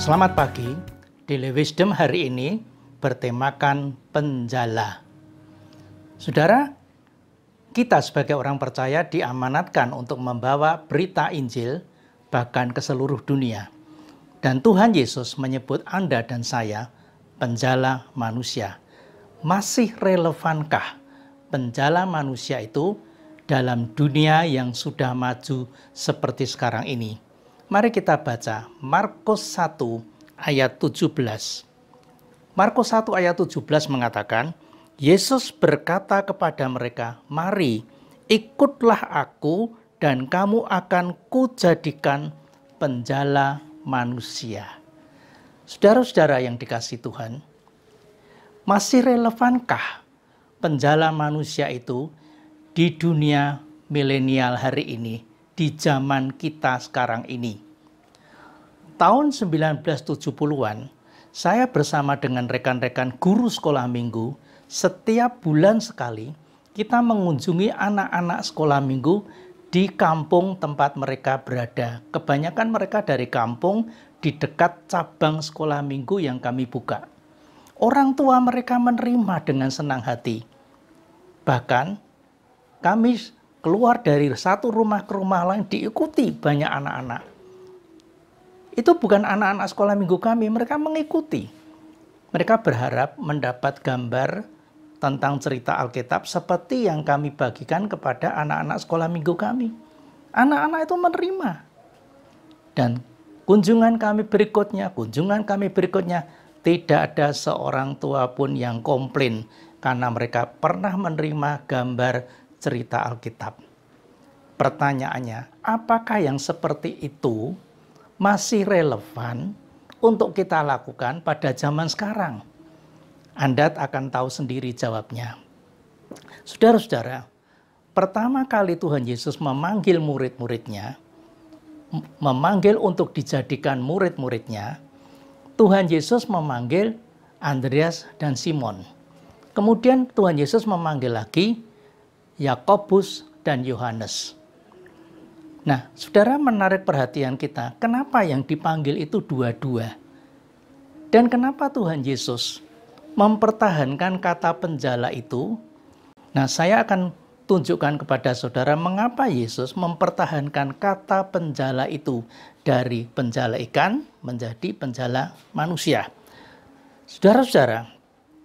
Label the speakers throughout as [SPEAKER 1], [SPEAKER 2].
[SPEAKER 1] Selamat pagi, Daily Wisdom hari ini bertemakan penjala. Saudara, kita sebagai orang percaya diamanatkan untuk membawa berita Injil bahkan ke seluruh dunia. Dan Tuhan Yesus menyebut Anda dan saya penjala manusia. Masih relevankah penjala manusia itu dalam dunia yang sudah maju seperti sekarang ini? Mari kita baca Markus 1 ayat 17. Markus 1 ayat 17 mengatakan, Yesus berkata kepada mereka, "Mari, ikutlah aku dan kamu akan kujadikan penjala manusia." Saudara-saudara yang dikasihi Tuhan, masih relevankah penjala manusia itu di dunia milenial hari ini, di zaman kita sekarang ini? Tahun 1970-an, saya bersama dengan rekan-rekan guru sekolah minggu, setiap bulan sekali kita mengunjungi anak-anak sekolah minggu di kampung tempat mereka berada. Kebanyakan mereka dari kampung di dekat cabang sekolah minggu yang kami buka. Orang tua mereka menerima dengan senang hati. Bahkan kami keluar dari satu rumah ke rumah lain diikuti banyak anak-anak. Itu bukan anak-anak sekolah minggu kami, mereka mengikuti. Mereka berharap mendapat gambar tentang cerita Alkitab seperti yang kami bagikan kepada anak-anak sekolah minggu kami. Anak-anak itu menerima. Dan kunjungan kami berikutnya, tidak ada seorang tua pun yang komplain karena mereka pernah menerima gambar cerita Alkitab. Pertanyaannya, apakah yang seperti itu masih relevan untuk kita lakukan pada zaman sekarang? Anda akan tahu sendiri jawabnya. Saudara-saudara, pertama kali Tuhan Yesus memanggil murid-muridnya, memanggil untuk dijadikan murid-muridnya, Tuhan Yesus memanggil Andreas dan Simon. Kemudian Tuhan Yesus memanggil lagi Yakobus dan Yohanes. Nah, saudara, menarik perhatian kita, kenapa yang dipanggil itu dua-dua? Dan kenapa Tuhan Yesus mempertahankan kata penjala itu? Nah, saya akan tunjukkan kepada saudara mengapa Yesus mempertahankan kata penjala itu dari penjala ikan menjadi penjala manusia. Saudara-saudara,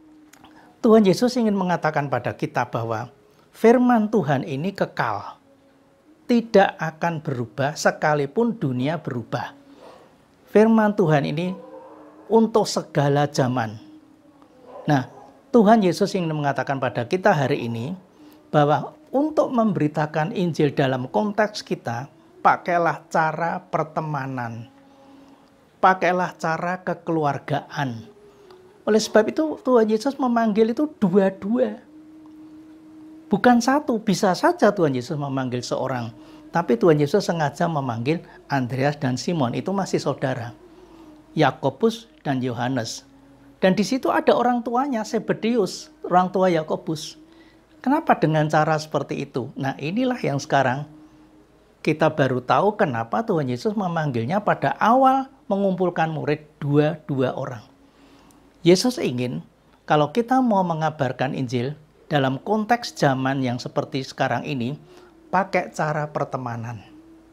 [SPEAKER 1] Tuhan Yesus ingin mengatakan pada kita bahwa firman Tuhan ini kekal, tidak akan berubah sekalipun dunia berubah. Firman Tuhan ini untuk segala zaman. Nah, Tuhan Yesus ingin mengatakan pada kita hari ini bahwa untuk memberitakan Injil dalam konteks kita, pakailah cara pertemanan, pakailah cara kekeluargaan. Oleh sebab itu Tuhan Yesus memanggil itu dua-dua. Bukan satu, bisa saja Tuhan Yesus memanggil seorang. Tapi Tuhan Yesus sengaja memanggil Andreas dan Simon, itu masih saudara. Yakobus dan Yohanes. Dan di situ ada orang tuanya, Zebedeus, orang tua Yakobus. Kenapa dengan cara seperti itu? Nah, inilah yang sekarang kita baru tahu kenapa Tuhan Yesus memanggilnya pada awal mengumpulkan murid dua orang. Yesus ingin kalau kita mau mengabarkan Injil dalam konteks zaman yang seperti sekarang ini, pakai cara pertemanan.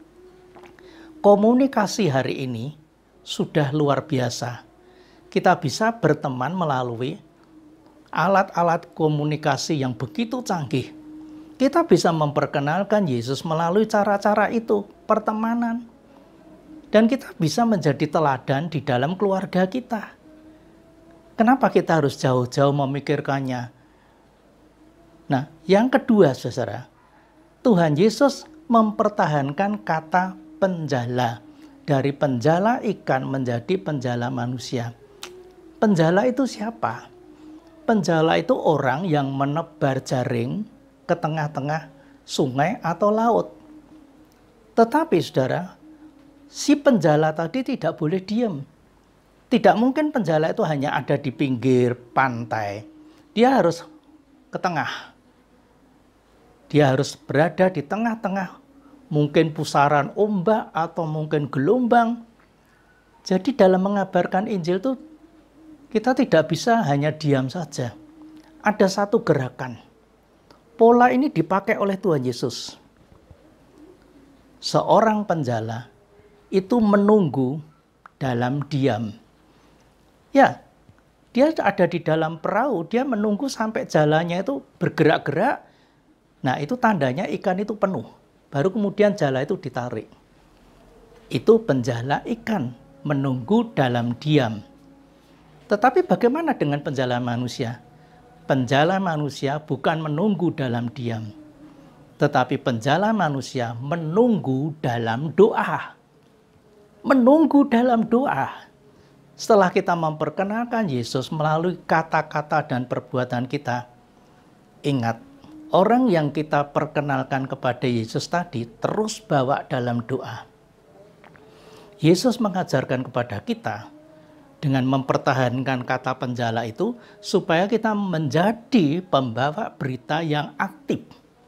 [SPEAKER 1] Komunikasi hari ini sudah luar biasa. Kita bisa berteman melalui alat-alat komunikasi yang begitu canggih. Kita bisa memperkenalkan Yesus melalui cara-cara itu, pertemanan. Dan kita bisa menjadi teladan di dalam keluarga kita. Kenapa kita harus jauh-jauh memikirkannya? Nah, yang kedua, saudara, Tuhan Yesus mempertahankan kata penjala. Dari penjala ikan menjadi penjala manusia. Penjala itu siapa? Penjala itu orang yang menebar jaring ke tengah-tengah sungai atau laut. Tetapi saudara, si penjala tadi tidak boleh diam. Tidak mungkin penjala itu hanya ada di pinggir pantai. Dia harus ke tengah. Dia harus berada di tengah-tengah, mungkin pusaran ombak atau mungkin gelombang. Jadi dalam mengabarkan Injil itu kita tidak bisa hanya diam saja. Ada satu gerakan. Pola ini dipakai oleh Tuhan Yesus. Seorang penjala itu menunggu dalam diam. Ya, dia ada di dalam perahu, dia menunggu sampai jalannya itu bergerak-gerak. Nah, itu tandanya ikan itu penuh. Baru kemudian jala itu ditarik. Itu penjala ikan, menunggu dalam diam. Tetapi bagaimana dengan penjala manusia? Penjala manusia bukan menunggu dalam diam, tetapi penjala manusia menunggu dalam doa. Menunggu dalam doa. Setelah kita memperkenalkan Yesus melalui kata-kata dan perbuatan kita, ingat, orang yang kita perkenalkan kepada Yesus tadi terus bawa dalam doa. Yesus mengajarkan kepada kita dengan mempertahankan kata penjala itu supaya kita menjadi pembawa berita yang aktif.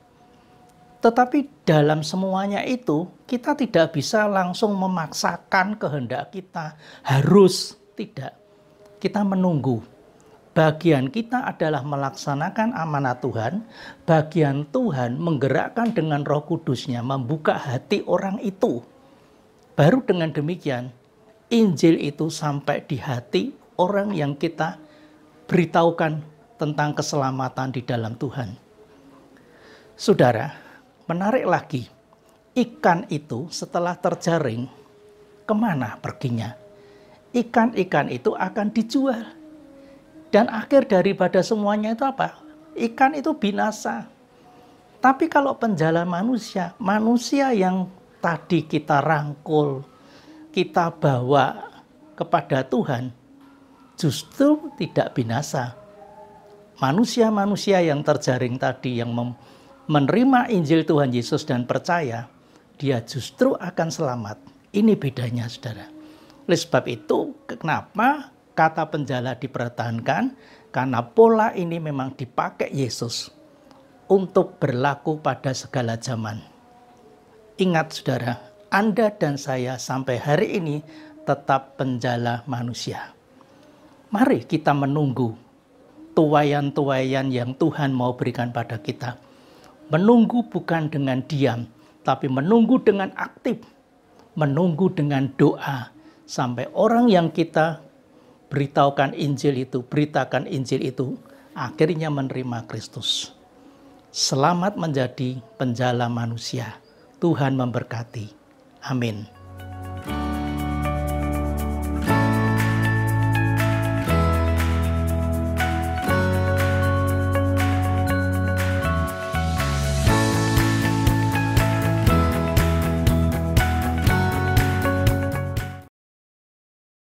[SPEAKER 1] Tetapi dalam semuanya itu kita tidak bisa langsung memaksakan kehendak kita. Harus, tidak. Kita menunggu. Bagian kita adalah melaksanakan amanat Tuhan. Bagian Tuhan menggerakkan dengan Roh Kudus-Nya, membuka hati orang itu. Baru dengan demikian, Injil itu sampai di hati orang yang kita beritahukan tentang keselamatan di dalam Tuhan. Saudara, menarik lagi, ikan itu setelah terjaring, kemana perginya? Ikan-ikan itu akan dijual. Dan akhir daripada semuanya itu apa? Ikan itu binasa. Tapi kalau penjala manusia, manusia yang tadi kita rangkul, kita bawa kepada Tuhan, justru tidak binasa. Manusia-manusia yang terjaring tadi, yang menerima Injil Tuhan Yesus dan percaya, dia justru akan selamat. Ini bedanya, saudara. Oleh sebab itu, kenapa kata penjala dipertahankan? Karena pola ini memang dipakai Yesus untuk berlaku pada segala zaman. Ingat, saudara, Anda dan saya sampai hari ini tetap penjala manusia. Mari kita menunggu tuaian-tuaian yang Tuhan mau berikan pada kita. Menunggu bukan dengan diam, tapi menunggu dengan aktif. Menunggu dengan doa. Sampai orang yang kita beritakan Injil itu, akhirnya menerima Kristus. Selamat menjadi penjala manusia. Tuhan memberkati. Amin.